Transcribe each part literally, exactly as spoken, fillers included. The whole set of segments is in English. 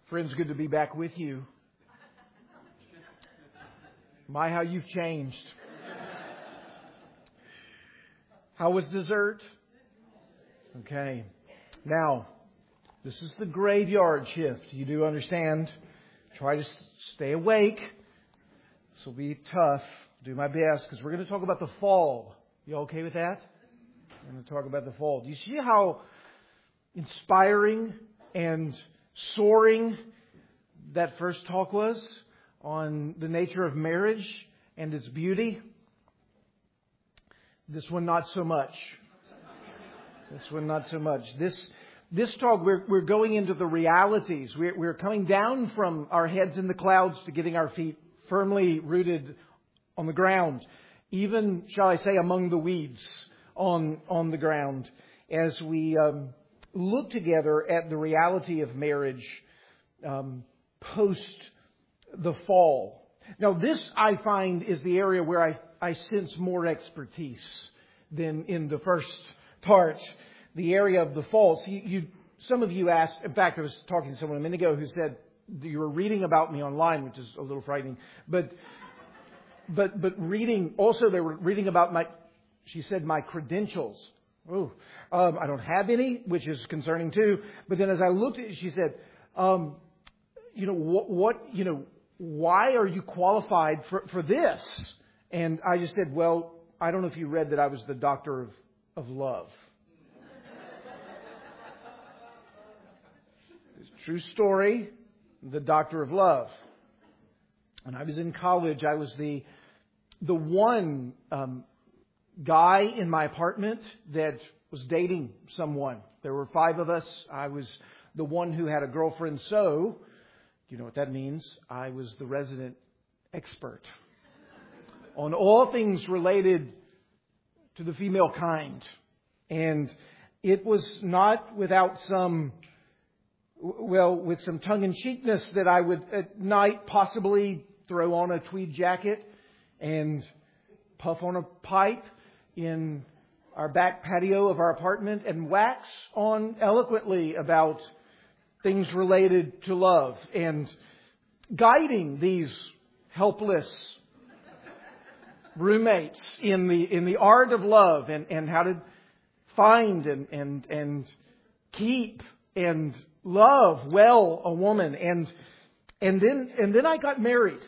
Friends, good to be back with you. My, how you've changed. How was dessert? Okay. Now, this is the graveyard shift. You do understand. Try to stay awake. This will be tough. Do my best because we're going to talk about the fall. You okay with that? I'm going to talk about the fall. Do you see how inspiring and soaring that first talk was on the nature of marriage and its beauty? This one, not so much. This one, not so much. This this talk, we're we're going into the realities. We're we're coming down from our heads in the clouds to getting our feet firmly rooted on the ground, even, shall I say, among the weeds on on the ground, as we um, look together at the reality of marriage um, post the fall. Now, this, I find, is the area where I, I sense more expertise than in the first part, the area of the fall. So you, you, some of you asked, in fact, I was talking to someone a minute ago who said you were reading about me online, which is a little frightening, but but but reading, also they were reading about my, she said, my credentials. Oh, um, I don't have any, which is concerning too. But then as I looked at it, she said, um, you know, what, what, you know, why are you qualified for, for this? And I just said, well, I don't know if you read that I was the doctor of, of love. It's a true story, the doctor of love. When I was in college, I was the the one um, guy in my apartment that was dating someone. There were five of us. I was the one who had a girlfriend, so you know what that means. I was the resident expert on all things related to the female kind. And it was not without some, well, with some tongue-in-cheekness that I would at night possibly throw on a tweed jacket and puff on a pipe in our back patio of our apartment and wax on eloquently about things related to love and guiding these helpless roommates in the in the art of love and, and how to find and, and and keep and love well a woman. And and then and then I got married.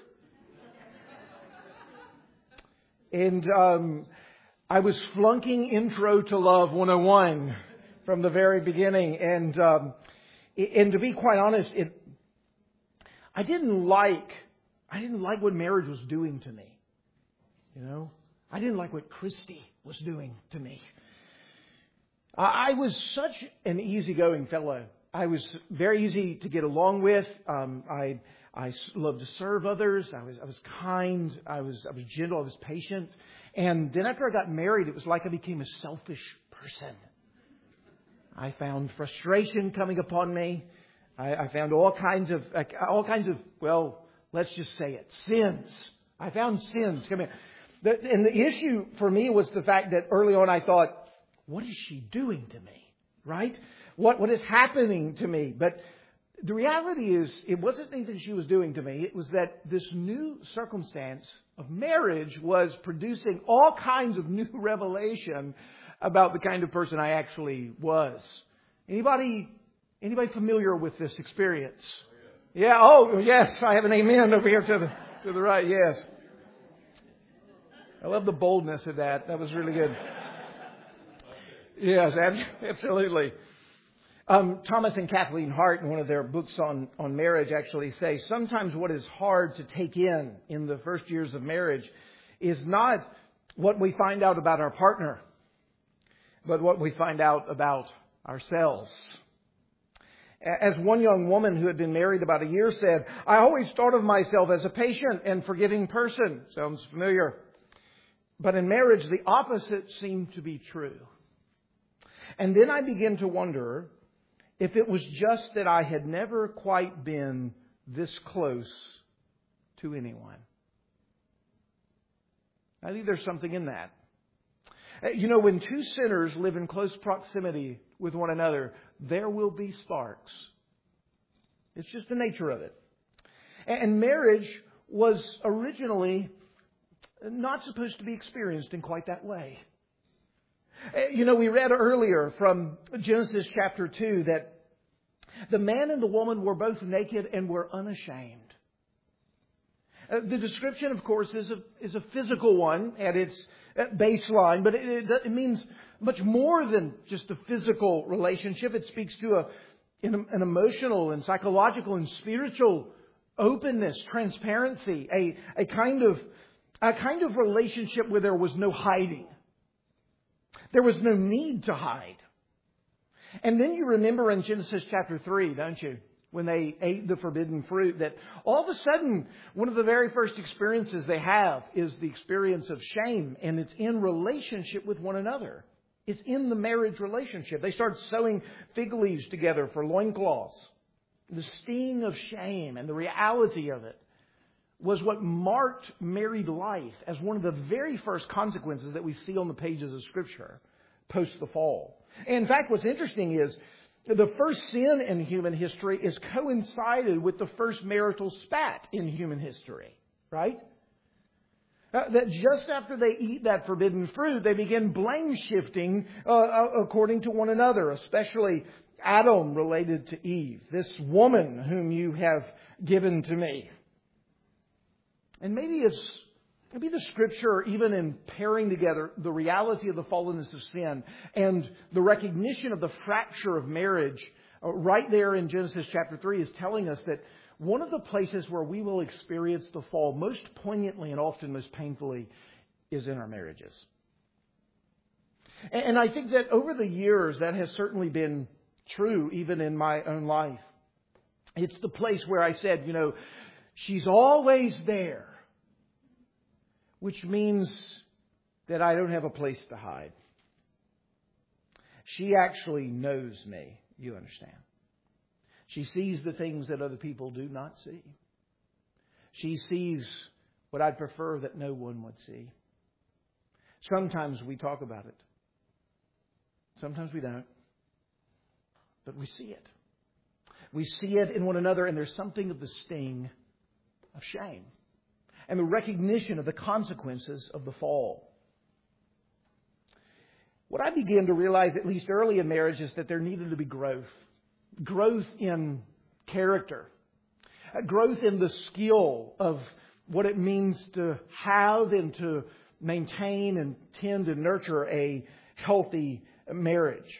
And um, I was flunking Intro to Love one oh one from the very beginning. And um, and to be quite honest, it I didn't like I didn't like what marriage was doing to me. You know, I didn't like what Christy was doing to me. I was such an easygoing fellow. I was very easy to get along with. Um, I I loved to serve others. I was I was kind. I was I was gentle. I was patient. And then after I got married, it was like I became a selfish person. I found frustration coming upon me. I, I found all kinds of all kinds of well, let's just say it, sins. I found sins coming. The, and the issue for me was the fact that early on I thought, what is she doing to me? Right? What what is happening to me? But the reality is, it wasn't anything she was doing to me. It was that this new circumstance of marriage was producing all kinds of new revelation about the kind of person I actually was. Anybody anybody familiar with this experience? Yeah. Oh, yes. I have an amen over here to the to the right. Yes. I love the boldness of that. That was really good. Yes, absolutely. Um, Thomas and Kathleen Hart, in one of their books on, on marriage, actually say sometimes what is hard to take in in the first years of marriage is not what we find out about our partner, but what we find out about ourselves. As one young woman who had been married about a year said, I always thought of myself as a patient and forgiving person. Sounds familiar. But in marriage, the opposite seemed to be true. And then I began to wonder if it was just that I had never quite been this close to anyone. I think there's something in that. You know, when two sinners live in close proximity with one another, there will be sparks. It's just the nature of it. And marriage was originally not supposed to be experienced in quite that way. You know, we read earlier from Genesis chapter two that the man and the woman were both naked and were unashamed. Uh, the description, of course, is a, is a physical one at its baseline, but it, it, it means much more than just a physical relationship. It speaks to a, an, an emotional and psychological and spiritual openness, transparency, a, a kind of a kind of relationship where there was no hiding. There was no need to hide. And then you remember in Genesis chapter three, don't you? When they ate the forbidden fruit, that all of a sudden, one of the very first experiences they have is the experience of shame. And it's in relationship with one another. It's in the marriage relationship. They start sewing fig leaves together for loincloths. The sting of shame and the reality of it was what marked married life as one of the very first consequences that we see on the pages of Scripture post the fall. And in fact, what's interesting is the first sin in human history is coincided with the first marital spat in human history, right? Uh, that just after they eat that forbidden fruit, they begin blame shifting uh, according to one another, especially Adam related to Eve, this woman whom you have given to me. And maybe it's maybe the Scripture, even in pairing together the reality of the fallenness of sin and the recognition of the fracture of marriage, uh, right there in Genesis chapter three, is telling us that one of the places where we will experience the fall most poignantly and often most painfully is in our marriages. And, and I think that over the years that has certainly been true, even in my own life. It's the place where I said, you know, she's always there. Which means that I don't have a place to hide. She actually knows me, you understand. She sees the things that other people do not see. She sees what I'd prefer that no one would see. Sometimes we talk about it. Sometimes we don't. But we see it. We see it in one another, and there's something of the sting of shame. And the recognition of the consequences of the fall. What I began to realize, at least early in marriage, is that there needed to be growth. Growth in character. Growth in the skill of what it means to have and to maintain and tend and nurture a healthy marriage.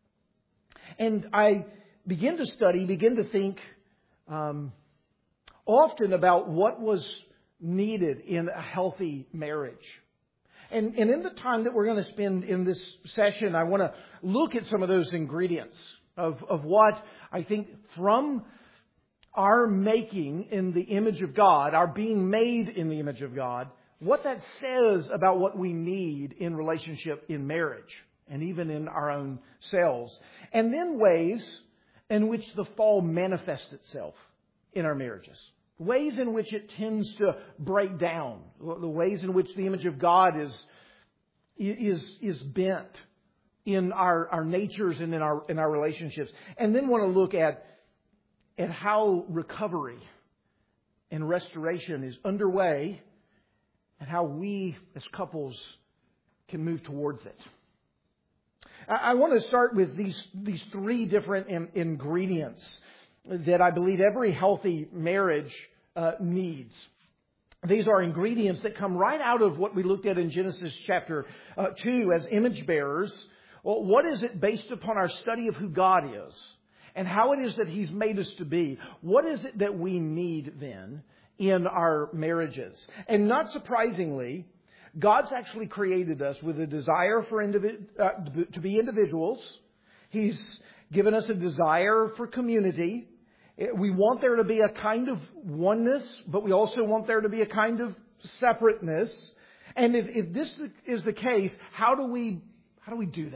And I begin to study, begin to think um, often about what was needed in a healthy marriage. And, and in the time that we're going to spend in this session, I want to look at some of those ingredients of, of what I think from our making in the image of God, our being made in the image of God, what that says about what we need in relationship in marriage and even in our own selves. And then ways in which the fall manifests itself in our marriages. Ways in which it tends to break down. The ways in which the image of God is is is bent in our, our natures and in our in our relationships. And then want to look at at how recovery and restoration is underway and how we as couples can move towards it. I, I want to start with these these three different in, ingredients that I believe every healthy marriage uh, needs. These are ingredients that come right out of what we looked at in Genesis chapter uh, two as image bearers. Well, what is it based upon our study of who God is and how it is that He's made us to be? What is it that we need then in our marriages? And not surprisingly, God's actually created us with a desire for individ- uh, to be individuals. He's given us a desire for community. We want there to be a kind of oneness, but we also want there to be a kind of separateness. And if, if this is the case, how do we how do we do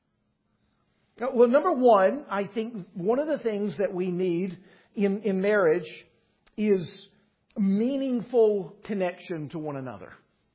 that? Well, number one, I think one of the things that we need in, in marriage is meaningful connection to one another.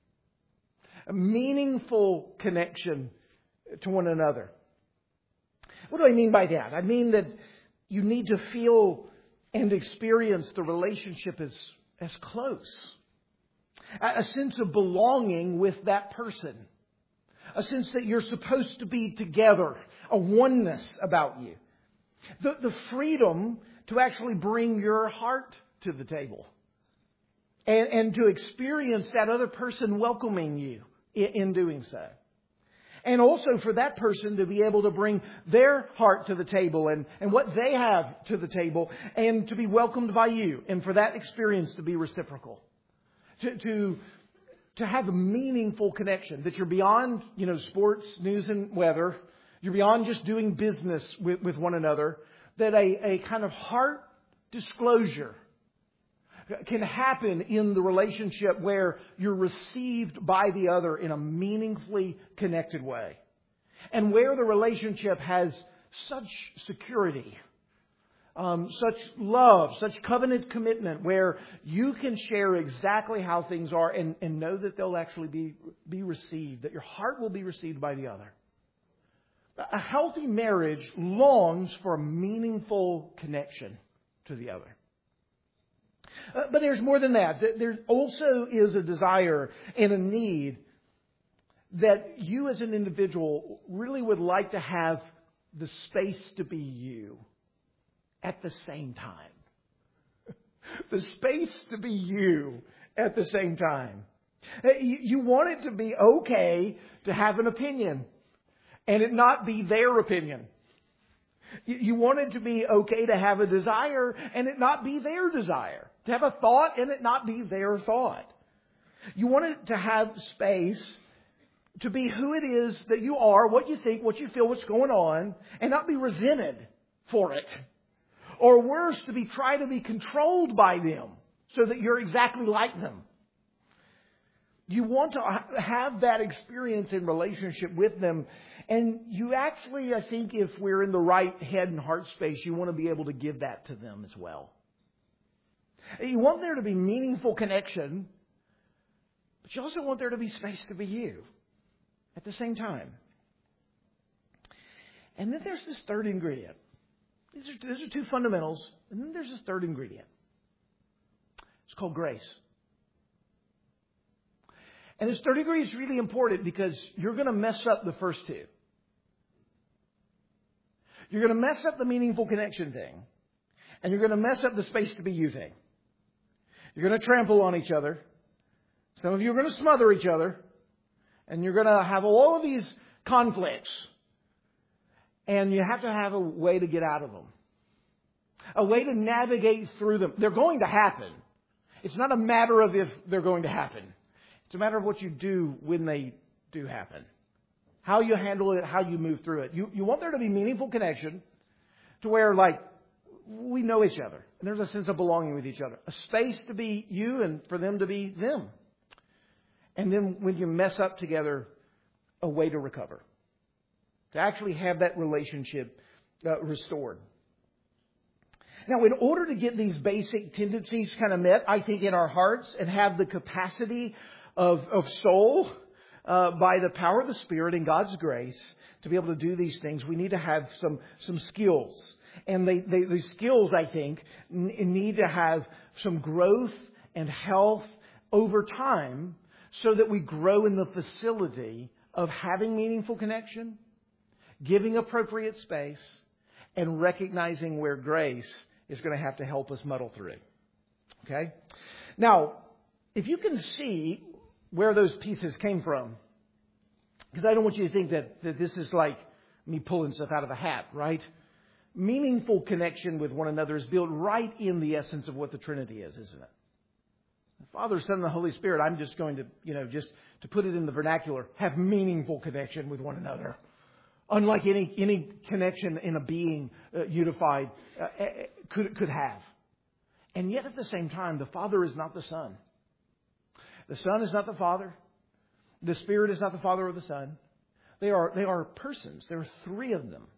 A meaningful connection to one another. What do I mean by that? I mean that you need to feel and experience the relationship as, as close. A, a sense of belonging with that person. A sense that you're supposed to be together. A oneness about you. The, the freedom to actually bring your heart to the table. And, and to experience that other person welcoming you in, in doing so. And also for that person to be able to bring their heart to the table and, and what they have to the table and to be welcomed by you. And for that experience to be reciprocal. To, to, to have a meaningful connection. That you're beyond, you know, sports, news and weather. You're beyond just doing business with, with one another. That a, a kind of heart disclosure can happen in the relationship where you're received by the other in a meaningfully connected way. And where the relationship has such security, um, such love, such covenant commitment, where you can share exactly how things are and, and know that they'll actually be, be received, that your heart will be received by the other. A healthy marriage longs for a meaningful connection to the other. Uh, but there's more than that. There also is a desire and a need that you as an individual really would like to have the space to be you at the same time. The space to be you at the same time. You, you want it to be okay to have an opinion and it not be their opinion. You want it to be okay to have a desire and it not be their desire. To have a thought and it not be their thought. You want it to have space to be who it is that you are, what you think, what you feel, what's going on, and not be resented for it. Or worse, to be try to be controlled by them so that you're exactly like them. You want to have that experience in relationship with them. And you actually, I think, if we're in the right head and heart space, you want to be able to give that to them as well. You want there to be meaningful connection, but you also want there to be space to be you at the same time. And then there's this third ingredient. These are, these are two fundamentals. And then there's this third ingredient. It's called grace. And this third ingredient is really important because you're going to mess up the first two. You're going to mess up the meaningful connection thing. And you're going to mess up the space to be you thing. You're going to trample on each other. Some of you are going to smother each other. And you're going to have all of these conflicts. And you have to have a way to get out of them. A way to navigate through them. They're going to happen. It's not a matter of if they're going to happen. It's a matter of what you do when they do happen. How you handle it, how you move through it. You, you want there to be meaningful connection to where, like, we know each other. And there's a sense of belonging with each other. A space to be you and for them to be them. And then when you mess up together, a way to recover. To actually have that relationship uh, restored. Now, in order to get these basic tendencies kind of met, I think, in our hearts and have the capacity of, of soul uh, by the power of the Spirit and God's grace to be able to do these things, we need to have some, some skills. And they, they, these skills, I think, n- need to have some growth and health over time so that we grow in the facility of having meaningful connection, giving appropriate space, and recognizing where grace is going to have to help us muddle through it. Okay? Now, if you can see where those pieces came from, because I don't want you to think that, that this is like me pulling stuff out of a hat, right? Meaningful connection with one another is built right in the essence of what the Trinity is, isn't it? The Father, Son, and the Holy Spirit, I'm just going to, you know, just to put it in the vernacular, have meaningful connection with one another. Unlike any any connection in a being uh, unified uh, could could have. And yet at the same time, the Father is not the Son. The Son is not the Father. The Spirit is not the Father or the Son. They are they are persons. There are three of them.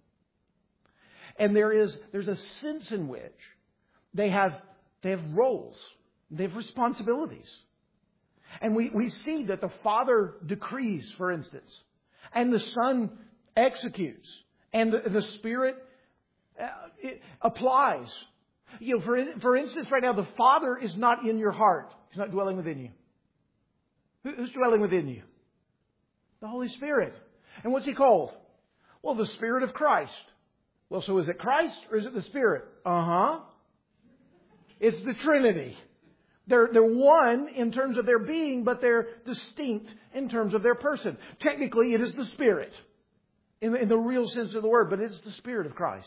And there is there's a sense in which they have they have roles. They have responsibilities. And we, we see that the Father decrees, for instance, and the Son executes, and the, the Spirit uh, it applies. You know, for, for instance, right now, the Father is not in your heart. He's not dwelling within you. Who, who's dwelling within you? The Holy Spirit. And what's He called? Well, the Spirit of Christ. Well, so is it Christ or is it the Spirit? Uh-huh. It's the Trinity. They're, they're one in terms of their being, but they're distinct in terms of their person. Technically, it is the Spirit in, in the real sense of the word, but it's the Spirit of Christ.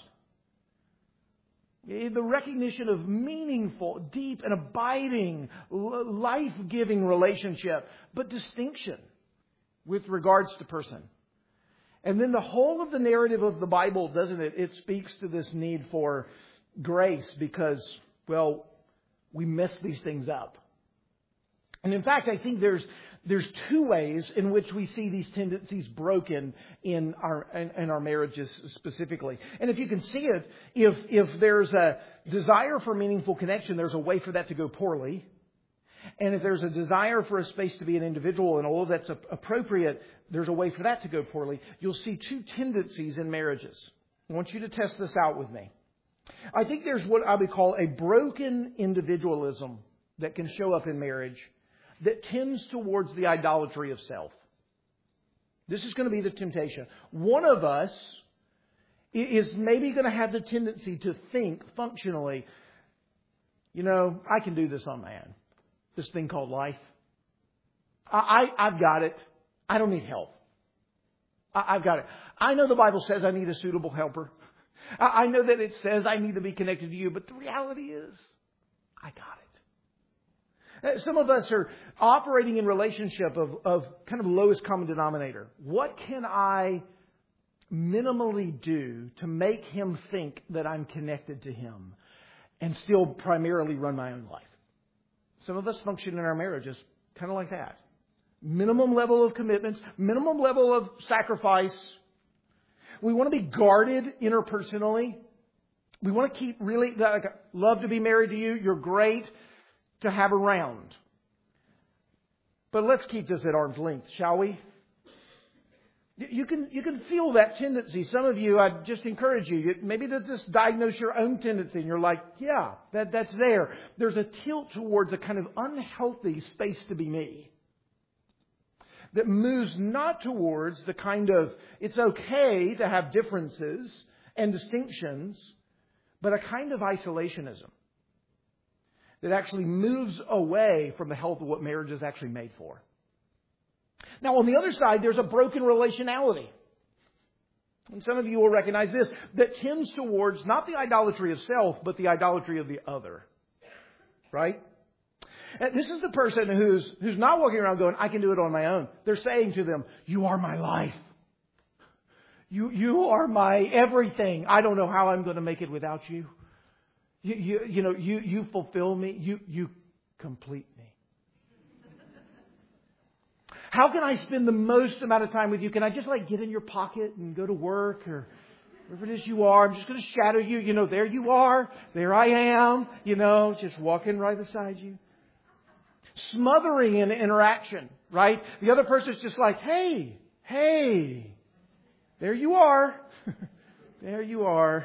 The recognition of meaningful, deep, and abiding, life-giving relationship, but distinction with regards to person. And then the whole of the narrative of the Bible, doesn't it? It speaks to this need for grace because, well, we mess these things up. And in fact, I think there's there's two ways in which we see these tendencies broken in our in, in our marriages specifically. And if you can see it, if if there's a desire for meaningful connection, there's a way for that to go poorly. And if there's a desire for a space to be an individual and all of that's appropriate, there's a way for that to go poorly. You'll see two tendencies in marriages. I want you to test this out with me. I think there's what I would call a broken individualism that can show up in marriage that tends towards the idolatry of self. This is going to be the temptation. One of us is maybe going to have the tendency to think functionally, you know, I can do this on my own. This thing called life. I, I, I've got it. I don't need help. I, I've got it. I know the Bible says I need a suitable helper. I, I know that it says I need to be connected to you, but the reality is, I got it. Some of us are operating in relationship of, of kind of lowest common denominator. What can I minimally do to make him think that I'm connected to him and still primarily run my own life? Some of us function in our marriages kind of like that. Minimum level of commitments, minimum level of sacrifice. We want to be guarded interpersonally. We want to keep really, like, love to be married to you. You're great to have around. But let's keep this at arm's length, shall we? You can you can feel that tendency. Some of you, I just encourage you, maybe to just diagnose your own tendency. And you're like, yeah, that, that's there. There's a tilt towards a kind of unhealthy space to be me. That moves not towards the kind of, it's okay to have differences and distinctions, but a kind of isolationism. That actually moves away from the health of what marriage is actually made for. Now, on the other side, there's a broken relationality. And some of you will recognize this, that tends towards not the idolatry of self, but the idolatry of the other. Right? And this is the person who's who's not walking around going, I can do it on my own. They're saying to them, you are my life. You, you are my everything. I don't know how I'm going to make it without you. You, you, you know, you, you fulfill me. You, you complete me. How can I spend the most amount of time with you? Can I just like get in your pocket and go to work or wherever it is you are? I'm just going to shadow you. You know, there you are. There I am. You know, just walking right beside you. Smothering an interaction, right? The other person's just like, hey, hey, there you are. There you are.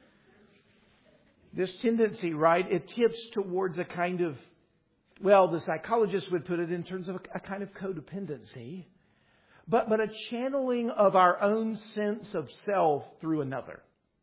This tendency, right? It tips towards a kind of, well, the psychologist would put it in terms of a, a kind of codependency, but, but a channeling of our own sense of self through another.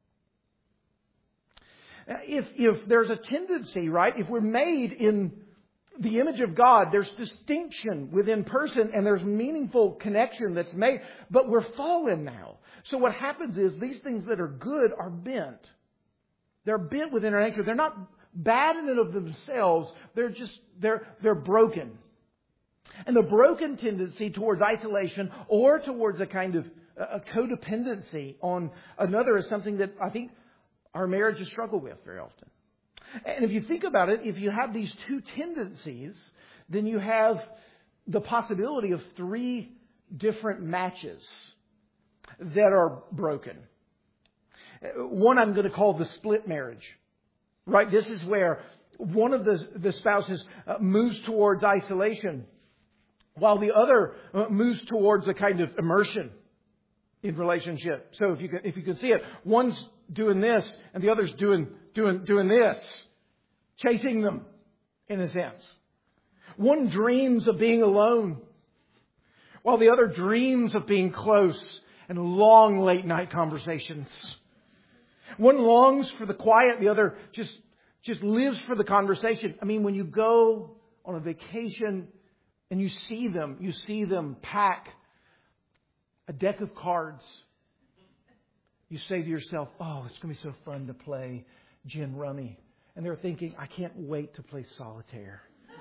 If, if there's a tendency, right, if we're made in the image of God, there's distinction within person and there's meaningful connection that's made, but we're fallen now. So what happens is these things that are good are bent. They're bent within our nature. They're not bad in and of themselves. They're just, they're, they're broken. And the broken tendency towards isolation or towards a kind of a codependency on another is something that I think our marriages struggle with very often. And if you think about it, if you have these two tendencies, then you have the possibility of three different matches that are broken. One I'm going to call the split marriage. Right? This is where one of the, the spouses uh, moves towards isolation while the other uh, moves towards a kind of immersion in relationship. So if you can, if you can see it, one's doing this and the other's doing doing, doing this, chasing them, in a sense. One dreams of being alone, while the other dreams of being close and long late night conversations. One longs for the quiet, the other just, just lives for the conversation. I mean, when you go on a vacation and you see them, you see them pack a deck of cards. You say to yourself, oh, it's going to be so fun to play gin rummy. And they're thinking, I can't wait to play solitaire.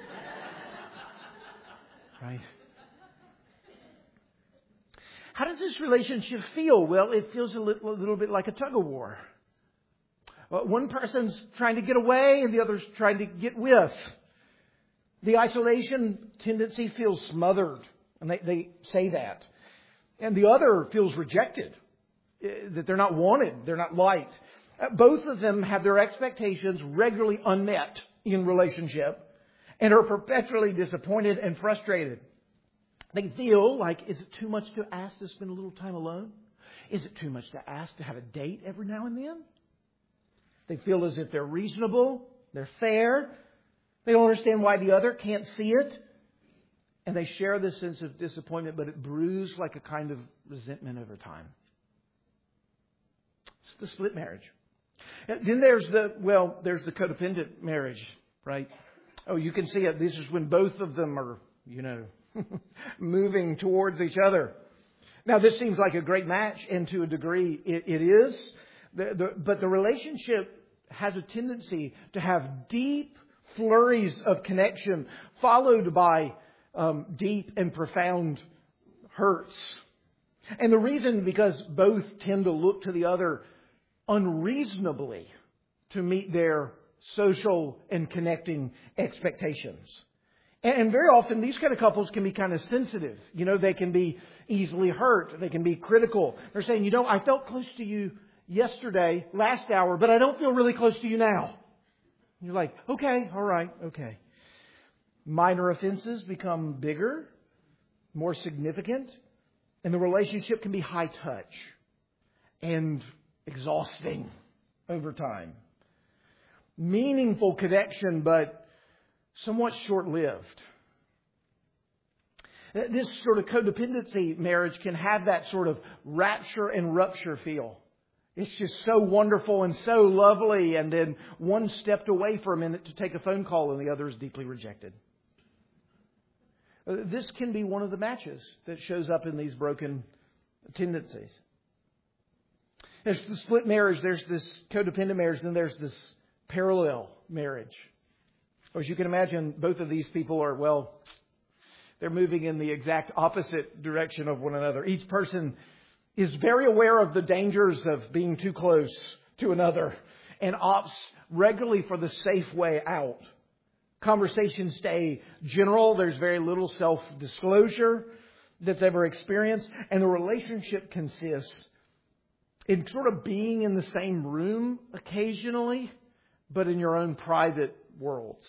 Right? How does this relationship feel? Well, it feels a little, a little bit like a tug of war. Well, one person's trying to get away and the other's trying to get with. The isolation tendency feels smothered. And they, they say that. And the other feels rejected. That they're not wanted. They're not liked. Both of them have their expectations regularly unmet in relationship and are perpetually disappointed and frustrated. They feel like, is it too much to ask to spend a little time alone? Is it too much to ask to have a date every now and then? They feel as if they're reasonable, they're fair. They don't understand why the other can't see it. And they share this sense of disappointment, but it brews like a kind of resentment over time. It's the split marriage. And then there's the, well, there's the codependent marriage, right? Oh, you can see it. This is when both of them are, you know, moving towards each other. Now, this seems like a great match, and to a degree it, it is. The, the, but the relationship has a tendency to have deep flurries of connection followed by um, deep and profound hurts. And the reason, because both tend to look to the other unreasonably to meet their social and connecting expectations. And very often these kind of couples can be kind of sensitive. You know, they can be easily hurt. They can be critical. They're saying, you know, I felt close to you yesterday, last hour, but I don't feel really close to you now. And you're like, okay, all right, okay. Minor offenses become bigger, more significant, and the relationship can be high touch and exhausting over time. Meaningful connection, but somewhat short-lived. This sort of codependency marriage can have that sort of rapture and rupture feel. It's just so wonderful and so lovely, and then one stepped away for a minute to take a phone call and the other is deeply rejected. This can be one of the matches that shows up in these broken tendencies. There's the split marriage, there's this codependent marriage, and there's this parallel marriage. As you can imagine, both of these people are, well, they're moving in the exact opposite direction of one another. Each person is very aware of the dangers of being too close to another and opts regularly for the safe way out. Conversations stay general. There's very little self-disclosure that's ever experienced. And the relationship consists in sort of being in the same room occasionally, but in your own private worlds.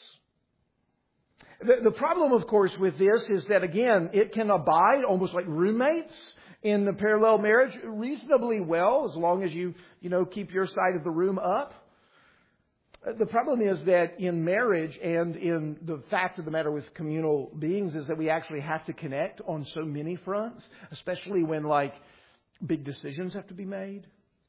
The, the problem, of course, with this is that, again, it can abide almost like roommates in the parallel marriage reasonably well, as long as you, you know, keep your side of the room up. The problem is that in marriage and in the fact of the matter with communal beings is that we actually have to connect on so many fronts, especially when, like, big decisions have to be made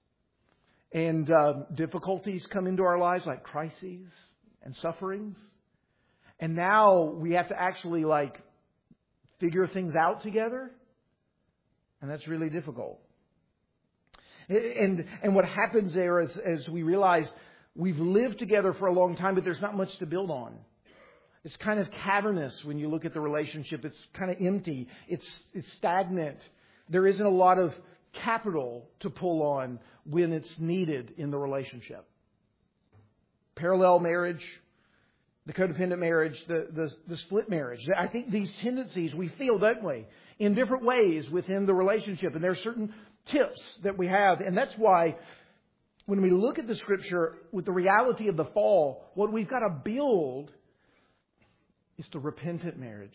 and uh, difficulties come into our lives, like crises and sufferings. And now we have to actually, like, figure things out together. And that's really difficult. And and what happens there is, as we realize we've lived together for a long time, but there's not much to build on. It's kind of cavernous when you look at the relationship. It's kind of empty. It's it's stagnant. There isn't a lot of capital to pull on when it's needed in the relationship. Parallel marriage, the codependent marriage, the, the, the split marriage. I think these tendencies we feel, don't we, in different ways within the relationship. And there are certain tips that we have. And that's why when we look at the Scripture with the reality of the fall, what we've got to build is the repentant marriage.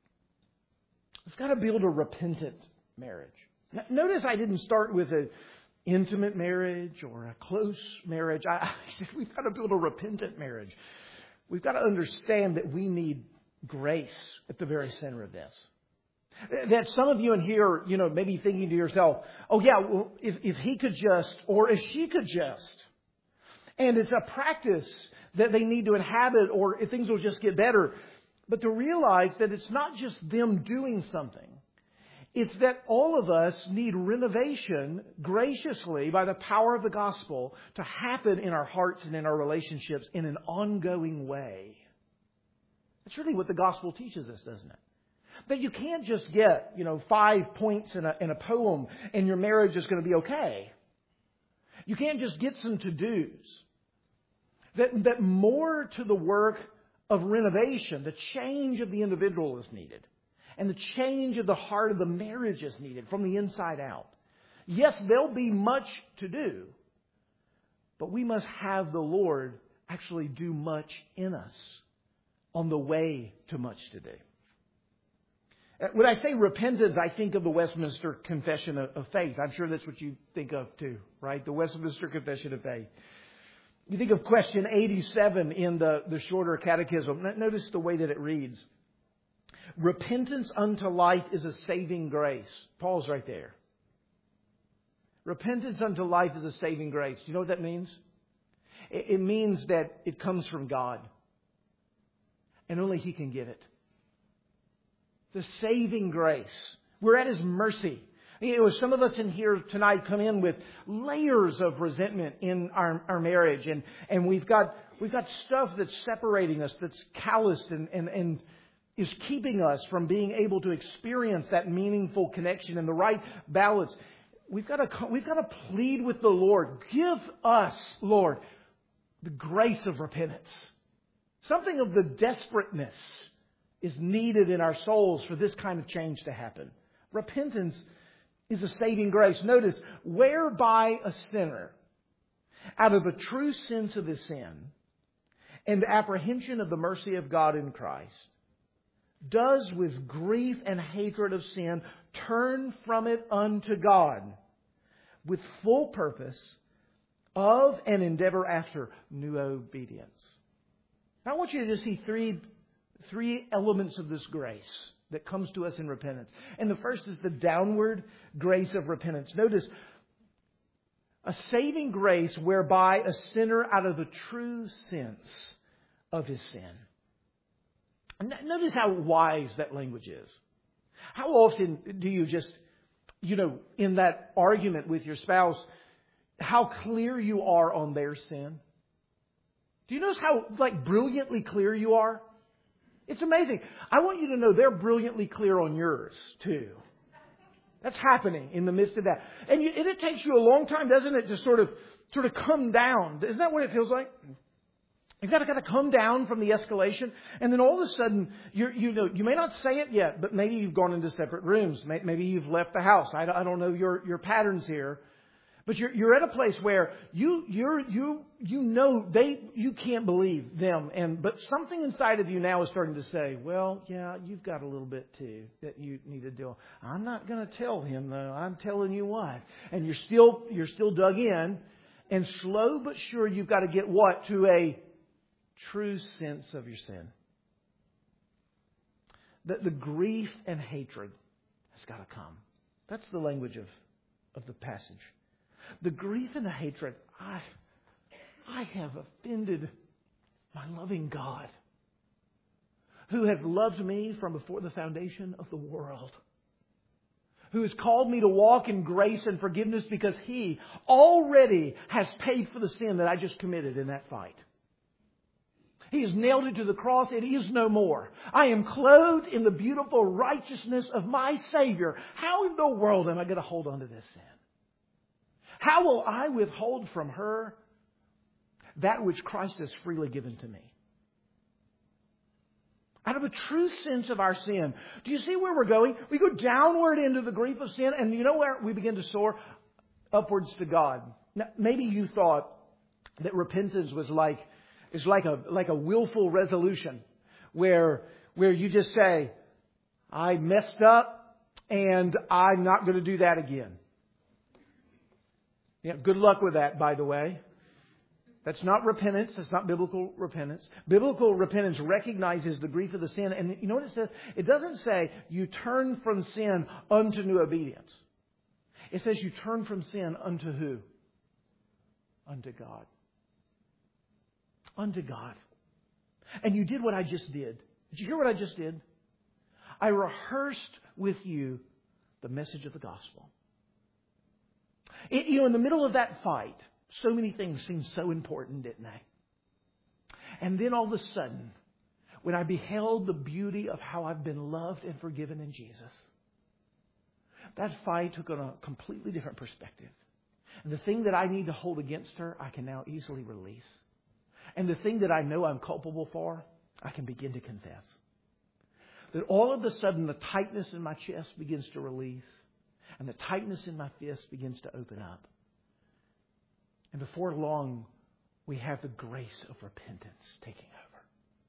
We've got to build a repentant marriage. Now, notice I didn't start with a intimate marriage or a close marriage. I, I said we've got to build a repentant marriage. We've got to understand that we need grace at the very center of this. That some of you in here, you know, maybe thinking to yourself, oh yeah, well, if, if he could just, or if she could just. And it's a practice that they need to inhabit, or if things will just get better. But to realize that it's not just them doing something. It's that all of us need renovation graciously by the power of the gospel to happen in our hearts and in our relationships in an ongoing way. That's really what the gospel teaches us, doesn't it? That you can't just get, you know, five points in a, in a poem and your marriage is going to be okay. You can't just get some to-dos. That, that more to the work of renovation, the change of the individual is needed. And the change of the heart of the marriage is needed from the inside out. Yes, there'll be much to do. But we must have the Lord actually do much in us on the way to much to do. When I say repentance, I think of the Westminster Confession of Faith. I'm sure that's what you think of too, right? The Westminster Confession of Faith. You think of question eighty-seven in the, the shorter catechism. Notice the way that it reads. Repentance unto life is a saving grace. Paul's right there. Repentance unto life is a saving grace. Do you know what that means? It means that it comes from God. And only He can give it. The saving grace. We're at His mercy. You know, some of us in here tonight come in with layers of resentment in our, our marriage. And, and we've got we've got stuff that's separating us, that's calloused and, and, and is keeping us from being able to experience that meaningful connection and the right balance. We've got to, we've got to plead with the Lord. Give us, Lord, the grace of repentance. Something of the desperateness is needed in our souls for this kind of change to happen. Repentance is a saving grace. Notice, whereby a sinner, out of a true sense of his sin and apprehension of the mercy of God in Christ, does with grief and hatred of sin turn from it unto God with full purpose of and endeavor after new obedience. Now I want you to just see three, three elements of this grace that comes to us in repentance. And the first is the downward grace of repentance. Notice, a saving grace whereby a sinner out of the true sense of his sin. Notice how wise that language is. How often do you just, you know, in that argument with your spouse, how clear you are on their sin? Do you notice how, like, brilliantly clear you are? It's amazing. I want you to know they're brilliantly clear on yours, too. That's happening in the midst of that. And, you, and it takes you a long time, doesn't it, to sort of, sort of come down. Isn't that what it feels like? You've got to kind of come down from the escalation, and then all of a sudden, you're, you know, you may not say it yet, but maybe you've gone into separate rooms. Maybe you've left the house. I don't know your, your patterns here, but you're, you're at a place where you, you're, you, you know, they, you can't believe them, and but something inside of you now is starting to say, well, yeah, you've got a little bit too that you need to deal. I'm not going to tell him though. I'm telling you why, and you're still, you're still dug in, and slow but sure, you've got to get what to a true sense of your sin. The, the grief and hatred has got to come. That's the language of, of the passage. The grief and the hatred. I, I have offended my loving God, who has loved me from before the foundation of the world, who has called me to walk in grace and forgiveness because He already has paid for the sin that I just committed in that fight. He has nailed it to the cross. It is no more. I am clothed in the beautiful righteousness of my Savior. How in the world am I going to hold on to this sin? How will I withhold from her that which Christ has freely given to me? Out of a true sense of our sin. Do you see where we're going? We go downward into the grief of sin, and you know where we begin to soar? Upwards to God. Now, maybe you thought that repentance was like It's like a like a willful resolution where where you just say, I messed up and I'm not going to do that again. Yeah, good luck with that, by the way. That's not repentance. That's not biblical repentance. Biblical repentance recognizes the grief of the sin. And you know what it says? It doesn't say you turn from sin unto new obedience. It says you turn from sin unto who? Unto God. Unto God. And you did what I just did. Did you hear what I just did? I rehearsed with you the message of the gospel. It, you know, in the middle of that fight, so many things seemed so important, didn't they? And then all of a sudden, when I beheld the beauty of how I've been loved and forgiven in Jesus, that fight took on a completely different perspective. And the thing that I need to hold against her, I can now easily release. And the thing that I know I'm culpable for, I can begin to confess. That all of a sudden the tightness in my chest begins to release. And the tightness in my fist begins to open up. And before long, we have the grace of repentance taking over.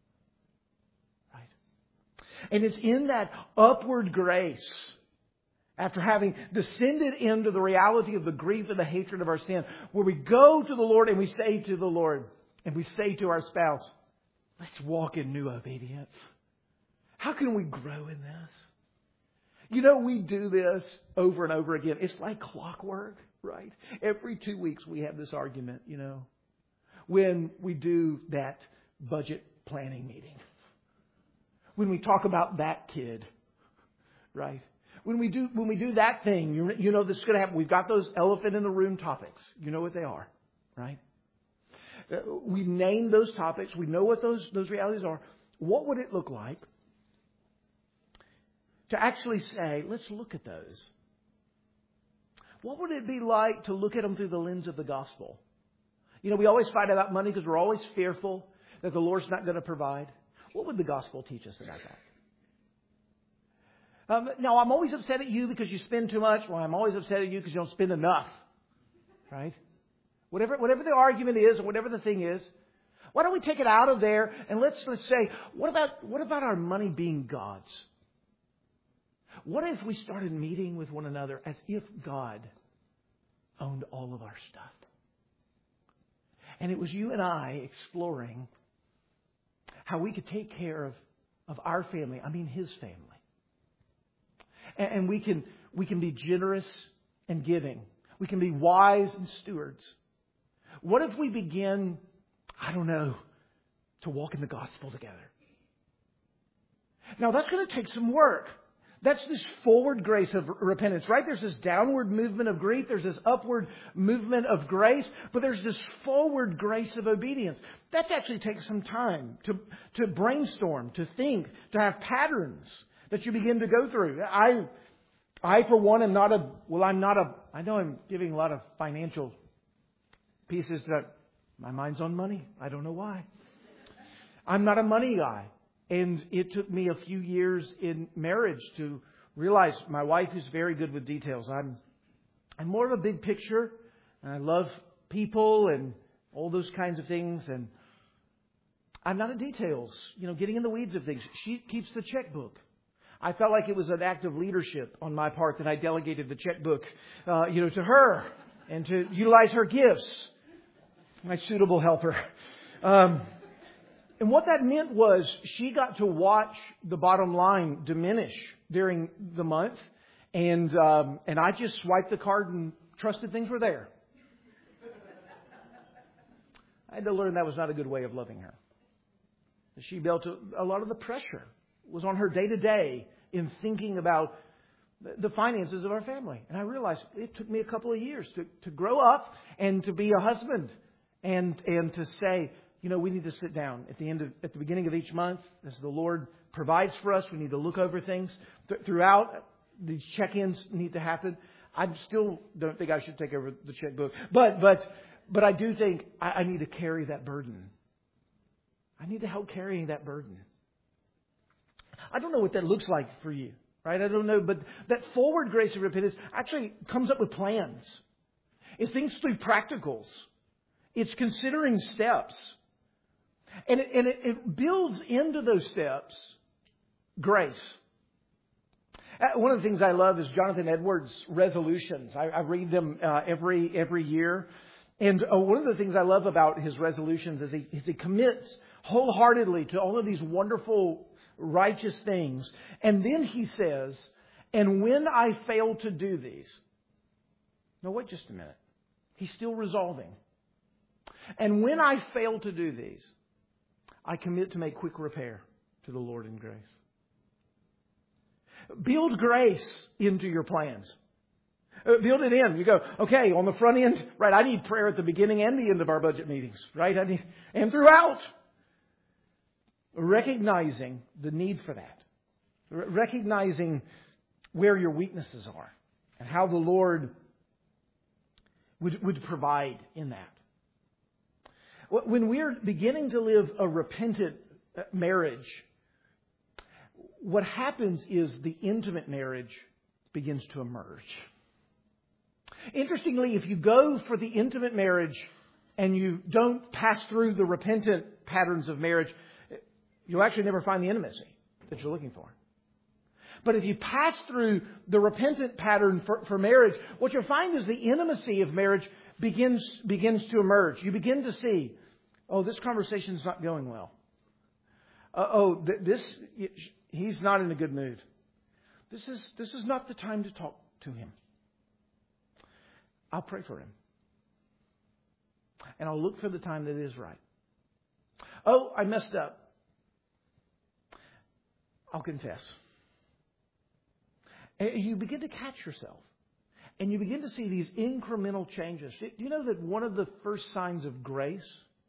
Right? And it's in that upward grace, after having descended into the reality of the grief and the hatred of our sin, where we go to the Lord and we say to the Lord, and we say to our spouse, let's walk in new obedience. How can we grow in this? You know, we do this over and over again. It's like clockwork, right? Every two weeks we have this argument, you know, when we do that budget planning meeting. When we talk about that kid, right? When we do when we do that thing, you, you know this is going to happen. We've got those elephant in the room topics. You know what they are, right? We name those topics. We know what those, those realities are. What would it look like to actually say, let's look at those? What would it be like to look at them through the lens of the gospel? You know, we always fight about money because we're always fearful that the Lord's not going to provide. What would the gospel teach us about that? Um, now, I'm always upset at you because you spend too much. Well, I'm always upset at you because you don't spend enough. Right? Whatever, whatever the argument is or whatever the thing is, why don't we take it out of there and let's, let's say, what about, what about our money being God's? What if we started meeting with one another as if God owned all of our stuff? And it was you and I exploring how we could take care of, of our family, I mean His family. And, and we can, we can be generous and giving. We can be wise and stewards. What if we begin, I don't know, to walk in the gospel together? Now that's going to take some work. That's this forward grace of repentance, right? There's this downward movement of grief. There's this upward movement of grace. But there's this forward grace of obedience. That actually takes some time to, to brainstorm, to think, to have patterns that you begin to go through. I, I for one, am not a, well, I'm not a, I know I'm giving a lot of financial pieces that my mind's on money. I don't know why. I'm not a money guy. And it took me a few years in marriage to realize my wife is very good with details. I'm I'm more of a big picture. And I love people and all those kinds of things. And I'm not a details, you know, getting in the weeds of things. She keeps the checkbook. I felt like it was an act of leadership on my part that I delegated the checkbook, uh, you know, to her and to utilize her gifts. My suitable helper. Um, and what that meant was she got to watch the bottom line diminish during the month. And um, and I just swiped the card and trusted things were there. I had to learn that was not a good way of loving her. She built a, a lot of the pressure was on her day to day in thinking about the finances of our family. And I realized it took me a couple of years to, to grow up and to be a husband. And and to say, you know, we need to sit down at the end of at the beginning of each month as the Lord provides for us. We need to look over things Th- throughout. These check-ins need to happen. I still don't think I should take over the checkbook, but but but I do think I, I need to carry that burden. I need to help carrying that burden. I don't know what that looks like for you, right? I don't know, but that forward grace of repentance actually comes up with plans. It thinks through practicals. It's considering steps. And, it, and it, it builds into those steps grace. Uh, One of the things I love is Jonathan Edwards' resolutions. I, I read them uh, every every year. And uh, one of the things I love about his resolutions is he, is he commits wholeheartedly to all of these wonderful, righteous things. And then he says, and when I fail to do these... No, wait just a minute. He's still resolving. And when I fail to do these, I commit to make quick repair to the Lord in grace. Build grace into your plans. Uh, build it in. You go, okay, on the front end, right, I need prayer at the beginning and the end of our budget meetings, right? I need, and throughout. Recognizing the need for that. R- recognizing where your weaknesses are and how the Lord would, would provide in that. When we're beginning to live a repentant marriage, what happens is the intimate marriage begins to emerge. Interestingly, if you go for the intimate marriage and you don't pass through the repentant patterns of marriage, you'll actually never find the intimacy that you're looking for. But if you pass through the repentant pattern for, for marriage, what you'll find is the intimacy of marriage begins begins to emerge. You begin to see, oh, this conversation's not going well. Uh, oh, th- this he's not in a good mood. This is this is not the time to talk to him. I'll pray for him. And I'll look for the time that is right. Oh, I messed up. I'll confess. And you begin to catch yourself. And you begin to see these incremental changes. Do you know that one of the first signs of grace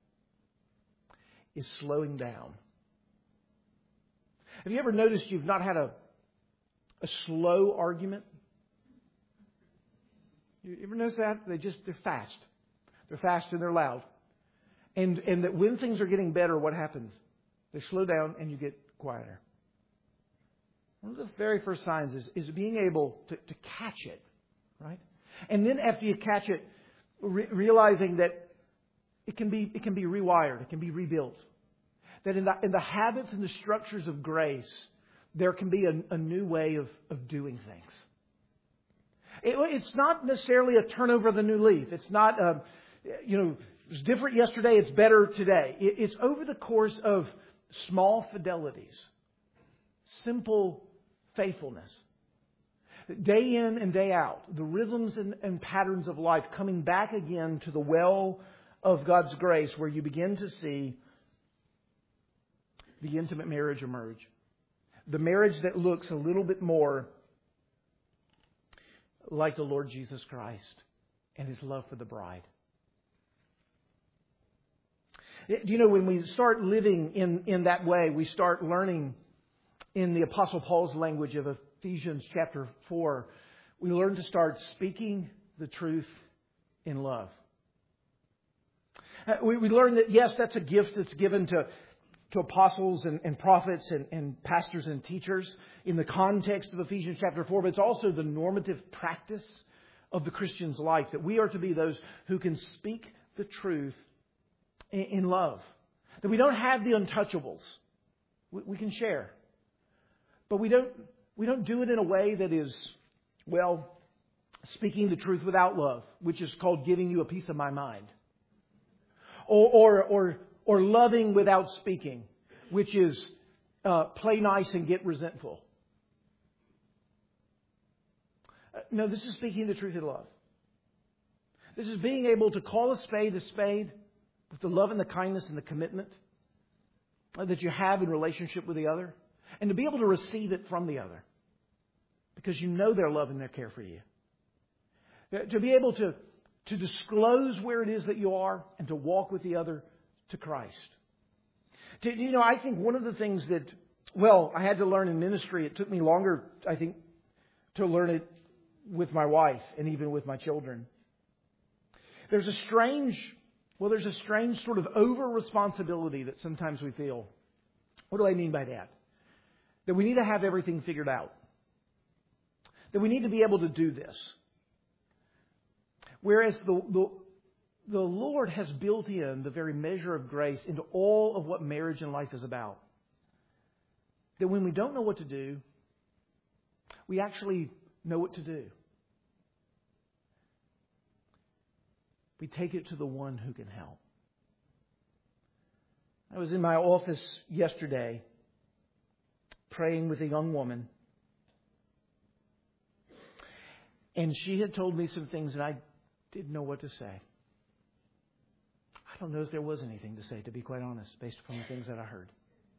is slowing down? Have you ever noticed you've not had a, a slow argument? You ever notice that? They just, they're fast. They're fast and they're loud. And, and that when things are getting better, what happens? They slow down and you get quieter. One of the very first signs is, is being able to, to catch it, right? And then after you catch it, re- realizing that it can be it can be rewired, it can be rebuilt. That in the, in the habits and the structures of grace, there can be a, a new way of, of doing things. It, it's not necessarily a turnover of the new leaf. It's not, a, you know, it was different yesterday, it's better today. It, it's over the course of small fidelities, simple faithfulness. Day in and day out, the rhythms and, and patterns of life coming back again to the well of God's grace where you begin to see the intimate marriage emerge. The marriage that looks a little bit more like the Lord Jesus Christ and His love for the bride. Do you know, when we start living in, in that way, we start learning in the Apostle Paul's language of Ephesians chapter four, we learn to start speaking the truth in love. We, we learn that, yes, that's a gift that's given to, to apostles and, and prophets and, and pastors and teachers in the context of Ephesians chapter four, but it's also the normative practice of the Christian's life, that we are to be those who can speak the truth in, in love. That we don't have the untouchables. We, we can share. But we don't we don't do it in a way that is, well, speaking the truth without love, which is called giving you a piece of my mind. Or or or, or loving without speaking, which is uh, play nice and get resentful. Uh, no, this is speaking the truth in love. This is being able to call a spade a spade with the love and the kindness and the commitment that you have in relationship with the other. And to be able to receive it from the other. Because you know their love and their care for you. To be able to, to disclose where it is that you are and to walk with the other to Christ. To, you know, I think one of the things that, well, I had to learn in ministry, it took me longer, I think, to learn it with my wife and even with my children. There's a strange, well, there's a strange sort of over-responsibility that sometimes we feel. What do I mean by that? That we need to have everything figured out. That we need to be able to do this. Whereas the, the, the Lord has built in the very measure of grace into all of what marriage and life is about. That when we don't know what to do, we actually know what to do. We take it to the one who can help. I was in my office yesterday praying with a young woman. And she had told me some things and I didn't know what to say. I don't know if there was anything to say, to be quite honest, based upon the things that I heard.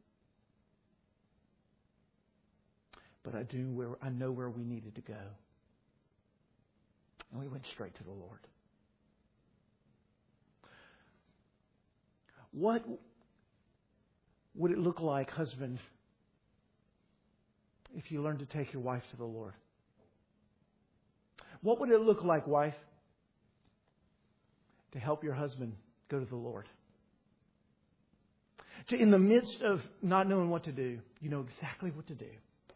But I do where I know where we needed to go. And we went straight to the Lord. What would it look like, husband, if you learned to take your wife to the Lord? What would it look like, wife, to help your husband go to the Lord? To, in the midst of not knowing what to do, you know exactly what to do.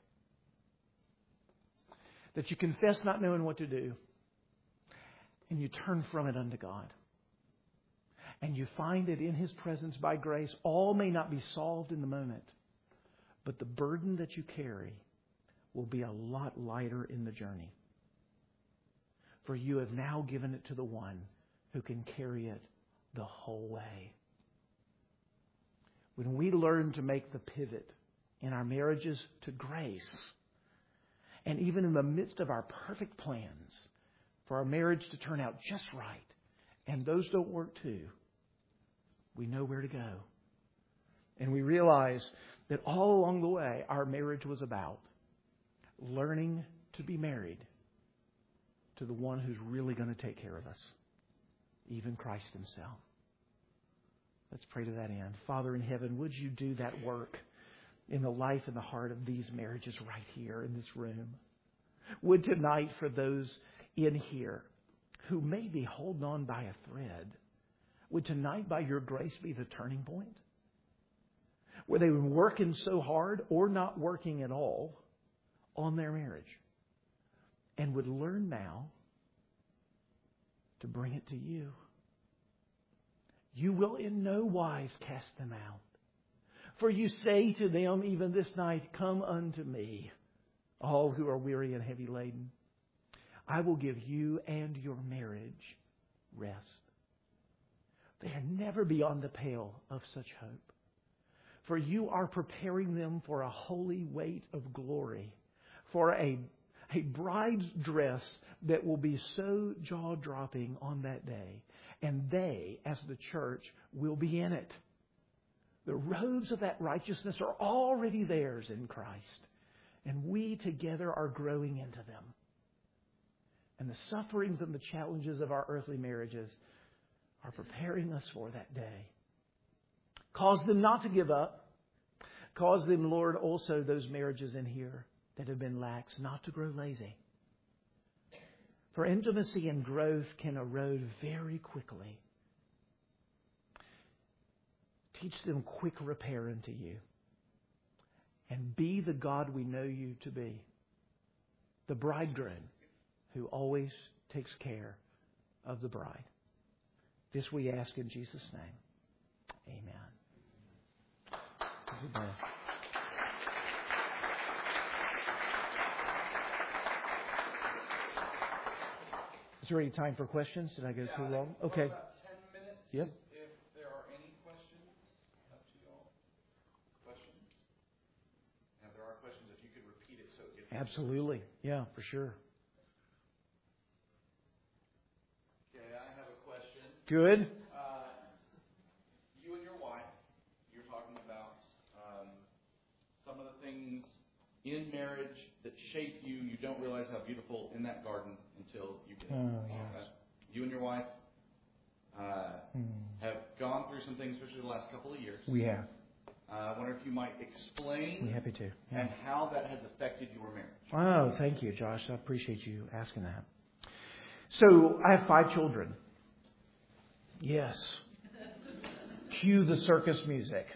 That you confess not knowing what to do, and you turn from it unto God. And you find that in His presence, by grace, all may not be solved in the moment, but the burden that you carry will be a lot lighter in the journey. For you have now given it to the one who can carry it the whole way. When we learn to make the pivot in our marriages to grace, and even in the midst of our perfect plans for our marriage to turn out just right, and those don't work too, we know where to go. And we realize that all along the way, our marriage was about learning to be married to the one who's really going to take care of us, even Christ Himself. Let's pray to that end. Father in heaven, would you do that work in the life and the heart of these marriages right here in this room? Would tonight, for those in here who may be holding on by a thread, would tonight, by your grace, be the turning point? Where they were working so hard or not working at all on their marriage, and would learn now to bring it to you. You will in no wise cast them out. For you say to them even this night, come unto me, all who are weary and heavy laden. I will give you and your marriage rest. They are never beyond the pale of such hope. For you are preparing them for a holy weight of glory, for a, a bride's dress that will be so jaw-dropping on that day. And they, as the church, will be in it. The robes of that righteousness are already theirs in Christ. And we together are growing into them. And the sufferings and the challenges of our earthly marriages are preparing us for that day. Cause them not to give up. Cause them, Lord, also those marriages in here that have been lax, not to grow lazy. For intimacy and growth can erode very quickly. Teach them quick repair unto you. And be the God we know you to be. The bridegroom who always takes care of the bride. This we ask in Jesus' name. Amen. Amen. Is there any time for questions? Did I go yeah, too long? Okay. About ten minutes. Yep. If there are any questions, up to you all. Questions? And if there are questions, if you could repeat it so it gets. Absolutely. Yeah, for sure. Okay, I have a question. Good. Uh, you and your wife, you're talking about um, some of the things in marriage that shape you. You don't realize how beautiful in that garden until you get it. Oh, yes. Uh, you and your wife uh, Hmm. have gone through some things, especially the last couple of years. We have. Uh, I wonder if you might explain We're happy to. Yeah. and how that has affected your marriage. Oh, thank you, Josh. I appreciate you asking that. So I have five children. Yes. Cue the circus music.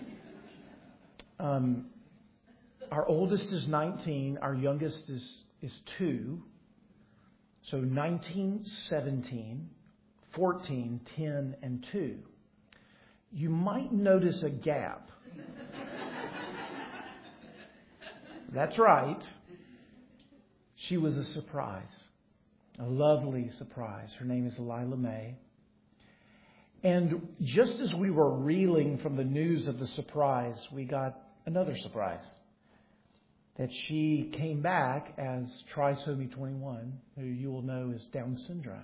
Um, our oldest is nineteen. Our youngest is, is two. So nineteen, seventeen, fourteen, ten, and two. You might notice a gap. That's right. She was a surprise, a lovely surprise. Her name is Lila May. And just as we were reeling from the news of the surprise, we got another surprise. That she came back as trisomy twenty-one, who you will know is Down syndrome.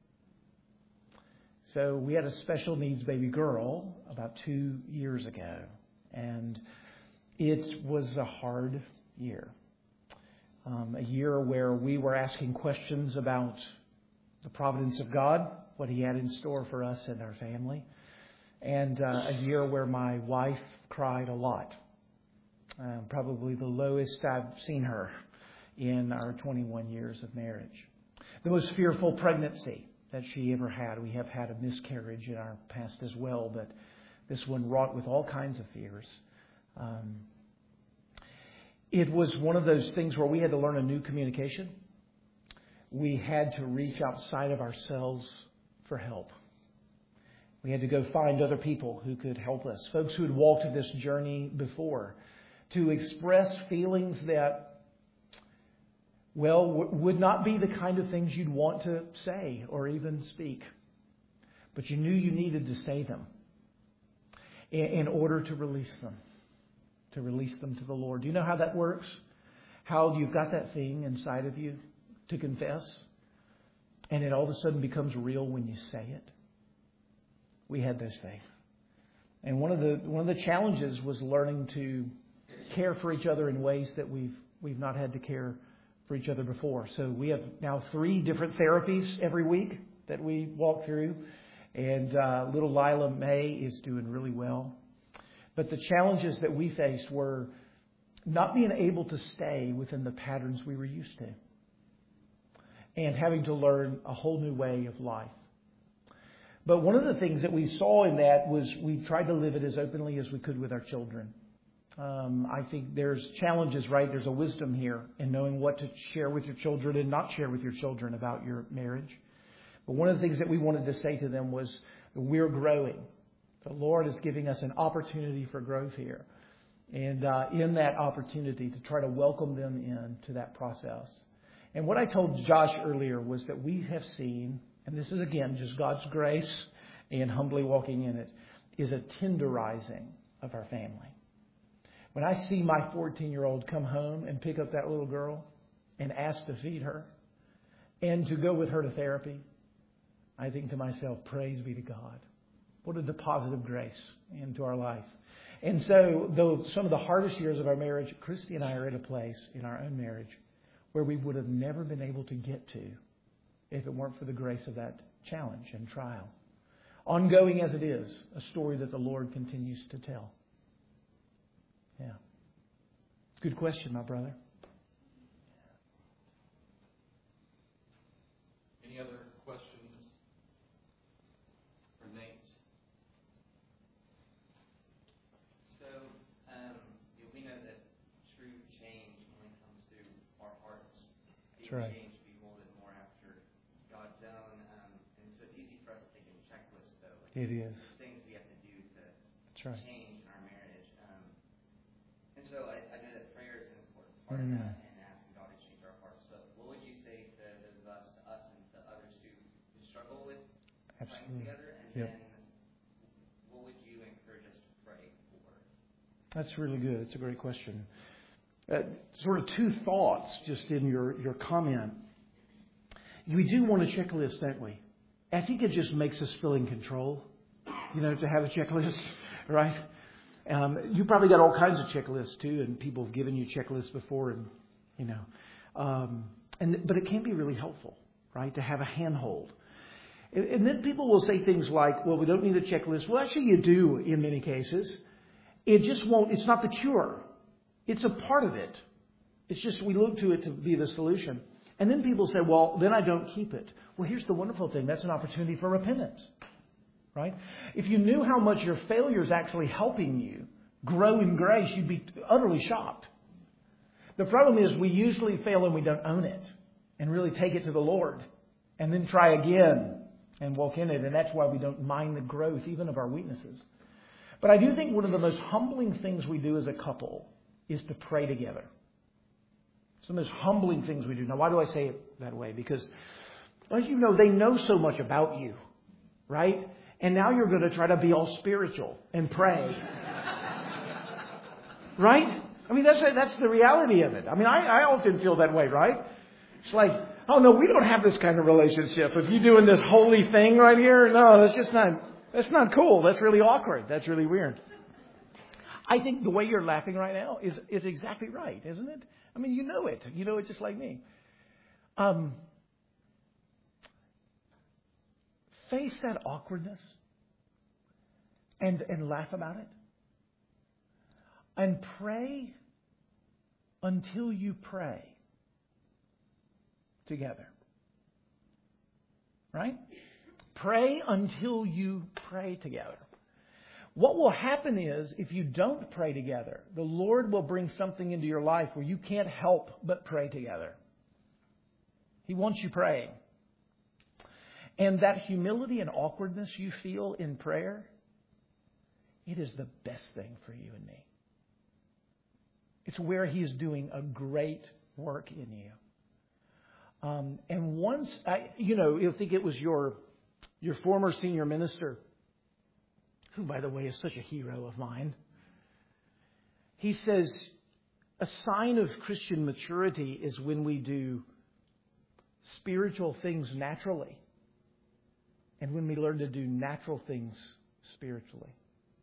So we had a special needs baby girl about two years ago. And it was a hard year. Um, a year where we were asking questions about the providence of God, what He had in store for us and our family. And uh, a year where my wife cried a lot. Uh, probably the lowest I've seen her in our twenty-one years of marriage. The most fearful pregnancy that she ever had. We have had a miscarriage in our past as well, but this one wrought with all kinds of fears. Um, it was one of those things where we had to learn a new communication. We had to reach outside of ourselves for help. We had to go find other people who could help us, folks who had walked this journey before, to express feelings that, well, w- would not be the kind of things you'd want to say or even speak. But you knew you needed to say them in, in order to release them, to release them to the Lord. Do you know how that works? How you've got that thing inside of you to confess, and it all of a sudden becomes real when you say it. We had those things. And one of the one of the challenges was learning to care for each other in ways that we've we've not had to care for each other before. So we have now three different therapies every week that we walk through. And uh, little Lila May is doing really well. But the challenges that we faced were not being able to stay within the patterns we were used to. And having to learn a whole new way of life. But one of the things that we saw in that was we tried to live it as openly as we could with our children. Um, I think there's challenges, right? There's a wisdom here in knowing what to share with your children and not share with your children about your marriage. But one of the things that we wanted to say to them was, we're growing. The Lord is giving us an opportunity for growth here. And uh, in that opportunity to try to welcome them into that process. And what I told Josh earlier was that we have seen, and this is again just God's grace and humbly walking in it, is a tenderizing of our family. When I see my fourteen-year-old come home and pick up that little girl and ask to feed her and to go with her to therapy, I think to myself, praise be to God. What a deposit of grace into our life. And so, though some of the hardest years of our marriage, Christy and I are at a place in our own marriage where we would have never been able to get to if it weren't for the grace of that challenge and trial. Ongoing as it is, a story that the Lord continues to tell. Yeah. Good question, my brother. Any other questions for Nate? So, um, we know that true change only comes through our hearts. That's right. Change people a bit more after God's own. Um, and so it's easy for us to take a checklist, though. Like It is. Things we have to do to That's right. change in our marriage. Um, and so I, I know that prayer is an important part Mm. of that and asking God to change our hearts. But what would you say to those of us, to us, and to others who, who struggle with praying Absolutely. together? And Yep. then what would you encourage us to pray for? That's really good. It's a great question. Uh, sort of two thoughts just in your, your comment. We do want a checklist, don't we? I think it just makes us feel in control, you know, to have a checklist, right? Um, you probably got all kinds of checklists too, and people have given you checklists before, and you know, um, and but it can be really helpful, right, to have a handhold. And, and then people will say things like, "Well, we don't need a checklist." Well, actually, you do in many cases. It just won't. It's not the cure. It's a part of it. It's just we look to it to be the solution. And then people say, "Well, then I don't keep it." Well, here's the wonderful thing. That's an opportunity for repentance. Right? If you knew how much your failure is actually helping you grow in grace, you'd be utterly shocked. The problem is we usually fail and we don't own it and really take it to the Lord and then try again and walk in it. And that's why we don't mind the growth even of our weaknesses. But I do think one of the most humbling things we do as a couple is to pray together. Some of the most humbling things we do. Now, why do I say it that way? Because, well, you know, they know so much about you, right? And now you're going to try to be all spiritual and pray. Right? I mean, that's that's the reality of it. I mean, I, I often feel that way, right? It's like, oh, no, we don't have this kind of relationship. If you're doing this holy thing right here, no, that's just not, that's not cool. That's really awkward. That's really weird. I think the way you're laughing right now is, is exactly right, isn't it? I mean, you know it. You know it just like me. Um, face that awkwardness and, and laugh about it. And pray until you pray together. Right? Pray until you pray together. What will happen is, if you don't pray together, the Lord will bring something into your life where you can't help but pray together. He wants you praying. And that humility and awkwardness you feel in prayer, it is the best thing for you and me. It's where He is doing a great work in you. Um, and once, I, you know, I think it was your your former senior minister, who, by the way, is such a hero of mine. He says, a sign of Christian maturity is when we do spiritual things naturally, and when we learn to do natural things spiritually.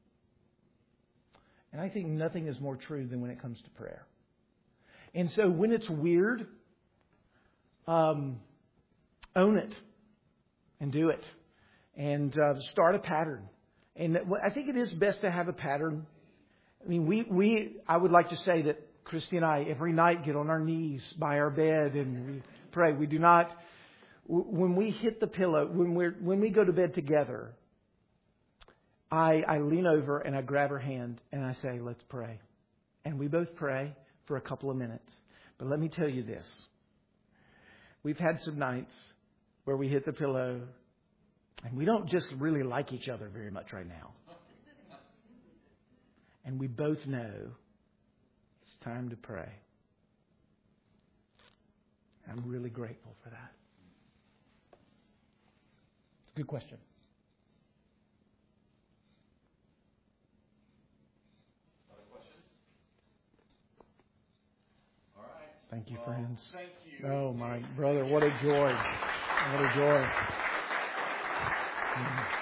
And I think nothing is more true than when it comes to prayer. And so when it's weird, um, own it and do it. And uh, start a pattern. And I think it is best to have a pattern. I mean, we, we, I would like to say that Christy and I every night get on our knees by our bed and we pray. We do not, when we hit the pillow, when we're, when we go to bed together, I, I lean over and I grab her hand and I say, let's pray. And we both pray for a couple of minutes. But let me tell you this. We've had some nights where we hit the pillow and we don't just really like each other very much right now. And we both know it's time to pray. I'm really grateful for that. Good question. Other questions? All right. Thank you, Well, friends. Thank you. Oh, my brother, what a joy. What a joy. Mm.